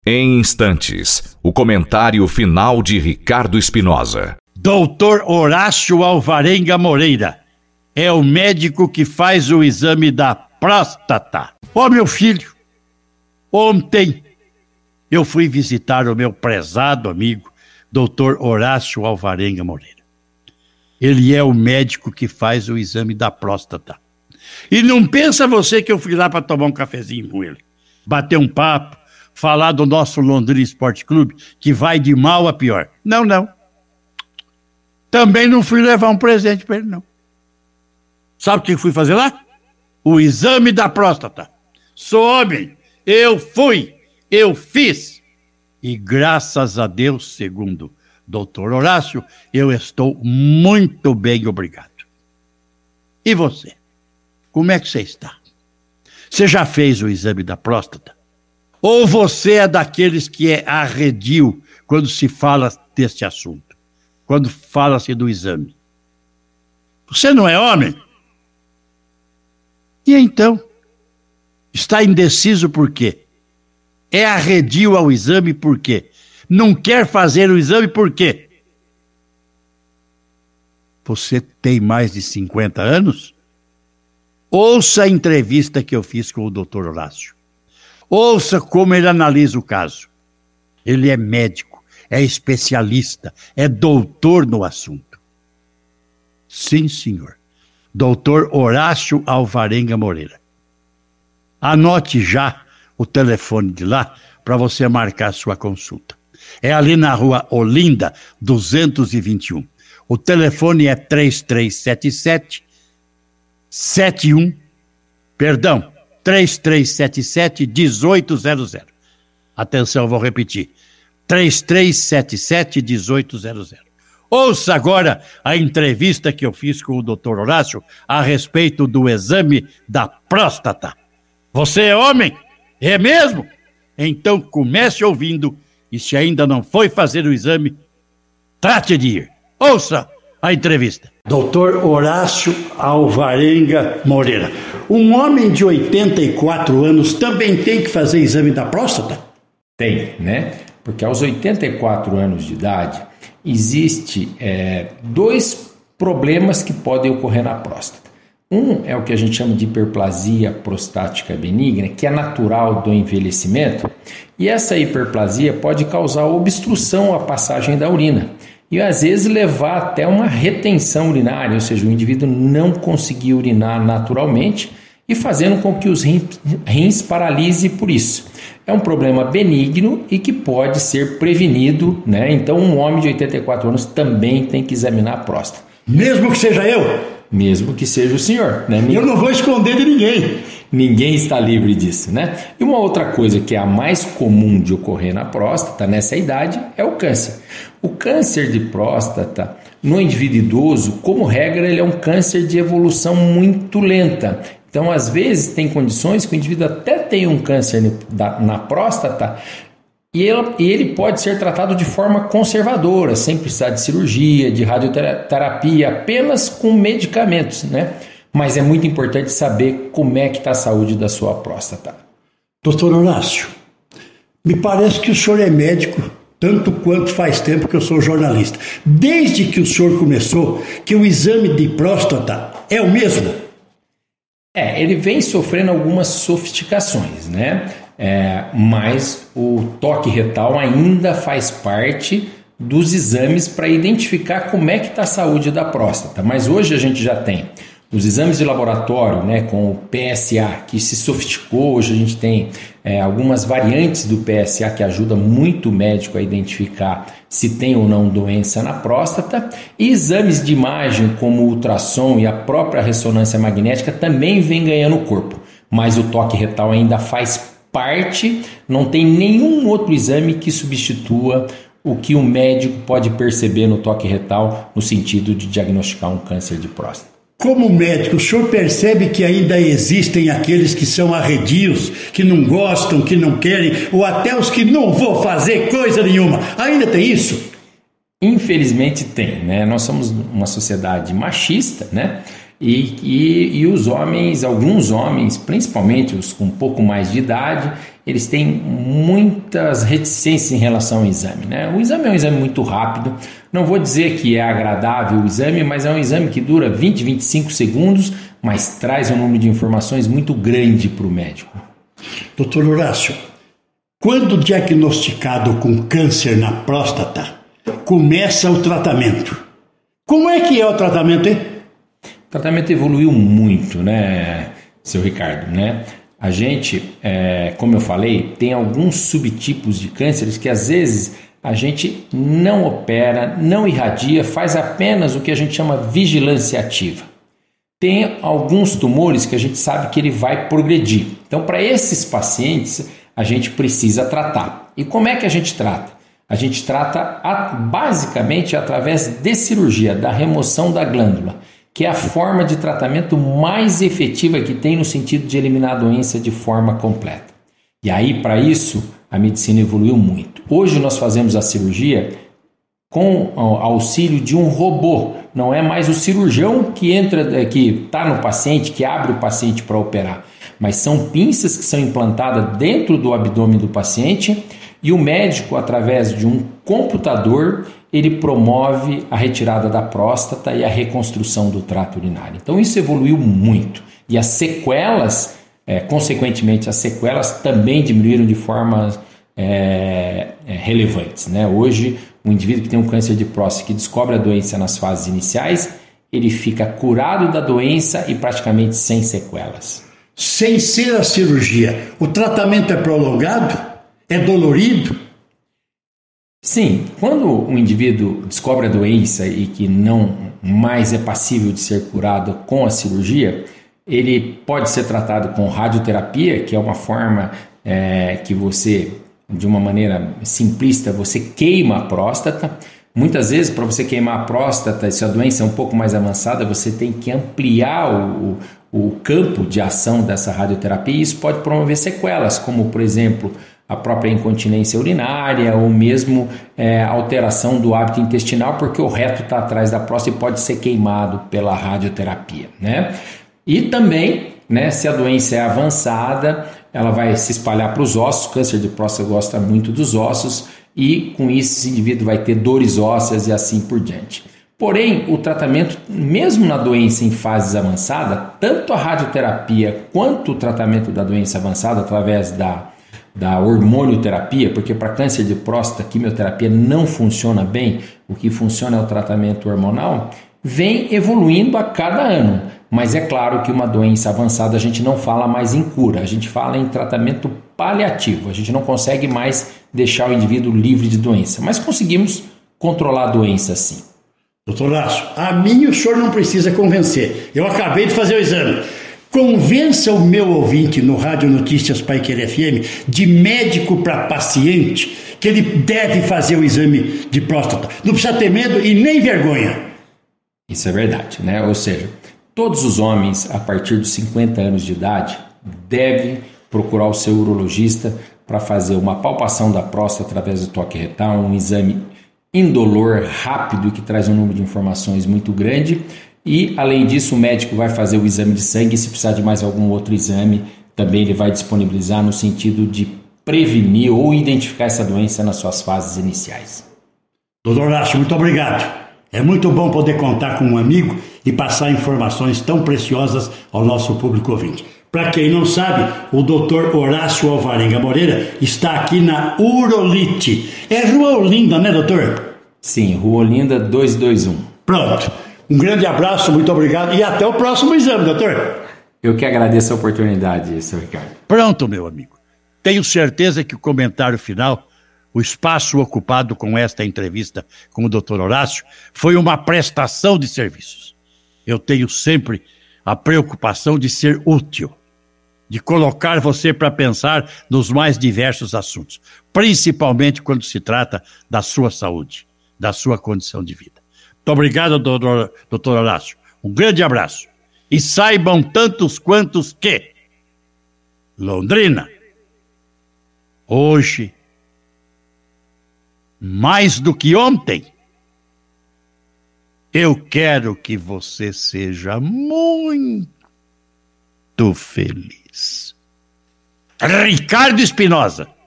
Em instantes, o comentário final de Ricardo Espinosa. Doutor Horácio Alvarenga Moreira é o médico que faz o exame da próstata. Ó, meu filho, ontem eu fui visitar o meu prezado amigo, doutor Horácio Alvarenga Moreira. Ele é o médico que faz o exame da próstata. E não pensa você que eu fui lá para tomar um cafezinho com ele, bater um papo, falar do nosso Londrina Esporte Clube, que vai de mal a pior. Não, não. Também não fui levar um presente para ele, não. Sabe o que fui fazer lá? O exame da próstata. Sou homem, eu fui, eu fiz. E graças a Deus, segundo o doutor Horácio, eu estou muito bem, obrigado. E você? Como é que você está? Você já fez o exame da próstata? Ou você é daqueles que é arredio quando se fala deste assunto? Quando fala-se do exame? Você não é homem? E então? Está indeciso por quê? É arredio ao exame por quê? Não quer fazer o exame por quê? Você tem mais de 50 anos? Ouça a entrevista que eu fiz com o Dr. Horácio. Ouça como ele analisa o caso. Ele é médico, é especialista, é doutor no assunto. Sim, senhor. Doutor Horácio Alvarenga Moreira. Anote já o telefone de lá para você marcar sua consulta. É ali na rua Olinda, 221. O telefone é 3377-1800. Atenção, vou repetir. 3377-1800. Ouça agora a entrevista que eu fiz com o Dr. Horácio a respeito do exame da próstata. Você é homem? É mesmo? Então comece ouvindo e se ainda não foi fazer o exame, trate de ir. Ouça a entrevista. Dr. Horácio Alvarenga Moreira. Um homem de 84 anos também tem que fazer exame da próstata? Tem, né? Porque aos 84 anos de idade, existe dois problemas que podem ocorrer na próstata. Um é o que a gente chama de hiperplasia prostática benigna, que é natural do envelhecimento, e essa hiperplasia pode causar obstrução à passagem da urina e às vezes levar até uma retenção urinária, ou seja, o indivíduo não conseguir urinar naturalmente e fazendo com que os rins paralise por isso. É um problema benigno e que pode ser prevenido, né? Então um homem de 84 anos também tem que examinar a próstata. Mesmo que seja eu? Mesmo que seja o senhor, né? Eu não vou esconder de ninguém. Ninguém está livre disso, né? E uma outra coisa que é a mais comum de ocorrer na próstata nessa idade é o câncer. O câncer de próstata no indivíduo idoso, como regra, ele é um câncer de evolução muito lenta. Então, às vezes, tem condições que o indivíduo até tem um câncer na próstata e ele pode ser tratado de forma conservadora, sem precisar de cirurgia, de radioterapia, apenas com medicamentos, né? Mas é muito importante saber como é que está a saúde da sua próstata. Doutor Horácio, me parece que o senhor é médico, tanto quanto faz tempo que eu sou jornalista. Desde que o senhor começou, que o exame de próstata é o mesmo? Ele vem sofrendo algumas sofisticações, né? Mas o toque retal ainda faz parte dos exames para identificar como é que está a saúde da próstata. Mas hoje a gente já tem os exames de laboratório, né, com o PSA, que se sofisticou. Hoje a gente tem algumas variantes do PSA que ajudam muito o médico a identificar se tem ou não doença na próstata. E exames de imagem como o ultrassom e a própria ressonância magnética também vem ganhando corpo. Mas o toque retal ainda faz parte, não tem nenhum outro exame que substitua o que o médico pode perceber no toque retal no sentido de diagnosticar um câncer de próstata. Como médico, o senhor percebe que ainda existem aqueles que são arredios, que não gostam, que não querem, ou até os que não vão fazer coisa nenhuma? Ainda tem isso? Infelizmente tem, né? Nós somos uma sociedade machista, né? E os homens, alguns homens, principalmente os com um pouco mais de idade, eles têm muitas reticências em relação ao exame, né? O exame é um exame muito rápido, não vou dizer que é agradável o exame, mas é um exame que dura 20, 25 segundos, mas traz um número de informações muito grande para o médico. Doutor Horácio, quando diagnosticado com câncer na próstata, começa o tratamento. Como é que é o tratamento, hein? O tratamento evoluiu muito, né, seu Ricardo, né? A gente, como eu falei, tem alguns subtipos de cânceres que às vezes a gente não opera, não irradia, faz apenas o que a gente chama vigilância ativa. Tem alguns tumores que a gente sabe que ele vai progredir. Então, para esses pacientes, a gente precisa tratar. E como é que a gente trata? A gente trata basicamente através de cirurgia, da remoção da glândula, que é a forma de tratamento mais efetiva que tem no sentido de eliminar a doença de forma completa. E aí, para isso, a medicina evoluiu muito. Hoje nós fazemos a cirurgia com o auxílio de um robô. Não é mais o cirurgião que entra, que está no paciente, que abre o paciente para operar, mas são pinças que são implantadas dentro do abdômen do paciente e o médico, através de um computador, ele promove a retirada da próstata e a reconstrução do trato urinário. Então isso evoluiu muito e as sequelas, consequentemente, as sequelas também diminuíram de formas relevantes, né? Hoje, um indivíduo que tem um câncer de próstata que descobre a doença nas fases iniciais, ele fica curado da doença e praticamente sem sequelas. Sem ser a cirurgia, o tratamento é prolongado? É dolorido? Sim, quando o indivíduo descobre a doença e que não mais é passível de ser curado com a cirurgia, ele pode ser tratado com radioterapia, que é uma forma que você, de uma maneira simplista, você queima a próstata. Muitas vezes, para você queimar a próstata, se a doença é um pouco mais avançada, você tem que ampliar o campo de ação dessa radioterapia e isso pode promover sequelas, como, por exemplo, a própria incontinência urinária ou mesmo alteração do hábito intestinal, porque o reto está atrás da próstata e pode ser queimado pela radioterapia, né? E também, né, se a doença é avançada, ela vai se espalhar para os ossos. O câncer de próstata gosta muito dos ossos e com isso esse indivíduo vai ter dores ósseas e assim por diante. Porém, o tratamento, mesmo na doença em fases avançadas, tanto a radioterapia quanto o tratamento da doença avançada através da hormonioterapia, porque para câncer de próstata a quimioterapia não funciona bem, o que funciona é o tratamento hormonal, vem evoluindo a cada ano. Mas é claro que uma doença avançada a gente não fala mais em cura, a gente fala em tratamento paliativo, a gente não consegue mais deixar o indivíduo livre de doença, mas conseguimos controlar a doença sim. Doutor Horácio, a mim o senhor não precisa convencer, eu acabei de fazer o exame. Convença o meu ouvinte no Rádio Notícias Paiquerê FM, de médico para paciente, que ele deve fazer o exame de próstata. Não precisa ter medo e nem vergonha. Isso é verdade, né? Ou seja, todos os homens a partir dos 50 anos de idade devem procurar o seu urologista para fazer uma palpação da próstata através do toque retal, um exame indolor, rápido e que traz um número de informações muito grande. E, além disso, o médico vai fazer o exame de sangue e se precisar de mais algum outro exame, também ele vai disponibilizar no sentido de prevenir ou identificar essa doença nas suas fases iniciais. Doutor Horácio, muito obrigado. É muito bom poder contar com um amigo e passar informações tão preciosas ao nosso público ouvinte. Para quem não sabe, o doutor Horácio Alvarenga Moreira está aqui na Urolite. É Rua Olinda, né, doutor? Sim, Rua Olinda 221. Pronto. Um grande abraço, muito obrigado e até o próximo exame, doutor. Eu que agradeço a oportunidade, seu Ricardo. Pronto, meu amigo. Tenho certeza que o comentário final, o espaço ocupado com esta entrevista com o Dr. Horácio, foi uma prestação de serviços. Eu tenho sempre a preocupação de ser útil, de colocar você para pensar nos mais diversos assuntos, principalmente quando se trata da sua saúde, da sua condição de vida. Muito obrigado, doutor Horácio. Um grande abraço. E saibam tantos quantos que Londrina, hoje, mais do que ontem, eu quero que você seja muito feliz. Ricardo Espinosa.